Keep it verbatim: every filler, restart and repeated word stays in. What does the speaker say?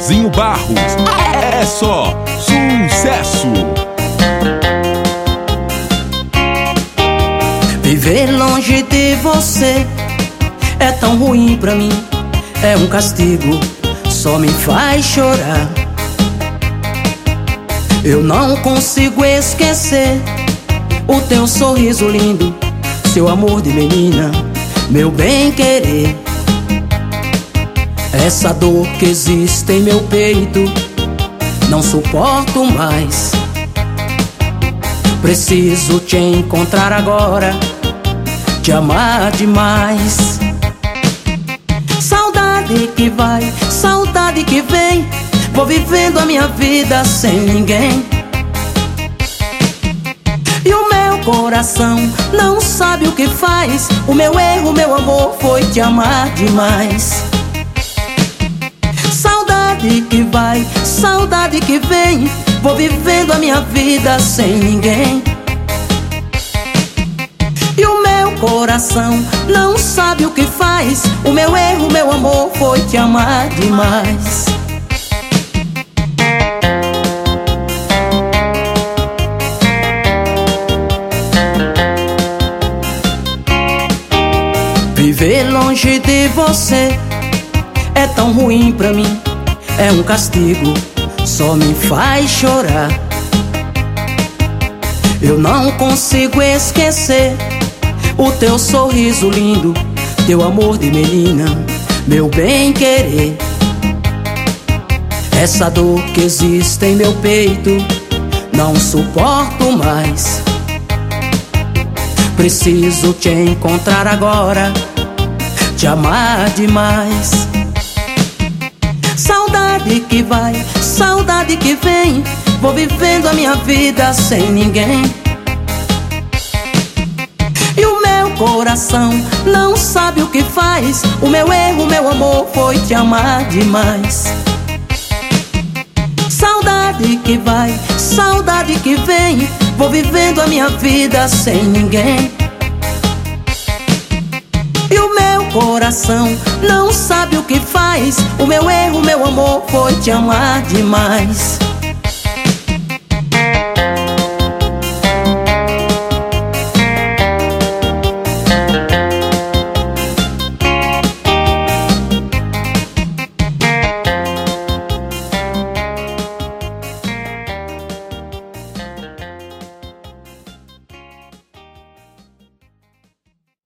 Zezinho Barros, é só sucesso. Viver longe de você é tão ruim pra mim, é um castigo, só me faz chorar. Eu não consigo esquecer o teu sorriso lindo, seu amor de menina, meu bem-querer. Essa dor que existe em meu peito, não suporto mais. Preciso te encontrar agora, te amar demais. Saudade que vai, saudade que vem, vou vivendo a minha vida sem ninguém. E o meu coração não sabe o que faz. O meu erro, meu amor, foi te amar demais. Saudade que vai, saudade que vem, vou vivendo a minha vida sem ninguém. E o meu coração não sabe o que faz. O meu erro, meu amor, foi te amar demais. Viver longe de você é tão ruim pra mim, é um castigo, só me faz chorar. Eu não consigo esquecer o teu sorriso lindo, teu amor de menina, meu bem-querer. Essa dor que existe em meu peito, não suporto mais. Preciso te encontrar agora, te amar demais. Saudade que vai, saudade que vem, vou vivendo a minha vida sem ninguém. E o meu coração não sabe o que faz. O meu erro, meu amor, foi te amar demais. Saudade que vai, saudade que vem, vou vivendo a minha vida sem ninguém. E o meu coração não sabe o que faz. O meu erro, meu amor, foi te amar demais.